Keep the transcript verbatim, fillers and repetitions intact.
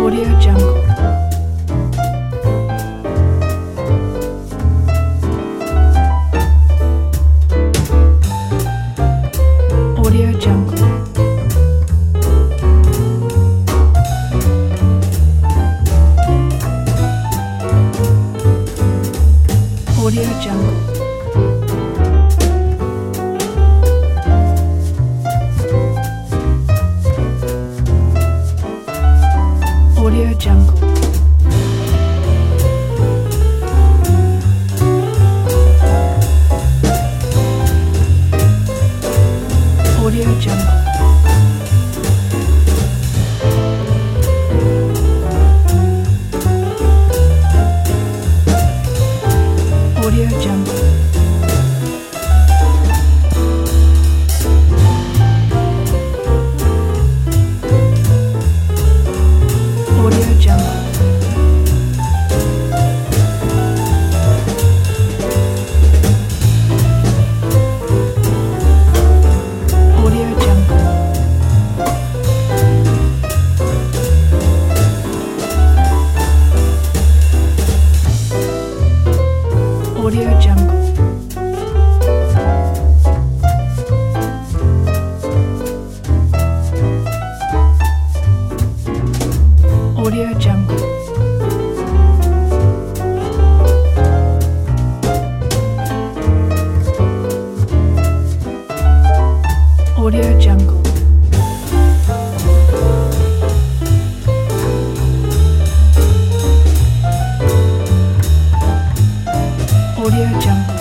Audio Jungle. Audio Jungle. Audio Jungle. Audio Jungle. Audio Jungle. Audio Jungle. Audio Jungle. Audio Jungle. Audio Jungle. Audio Jungle. Audio Jungle. Audio Jungle.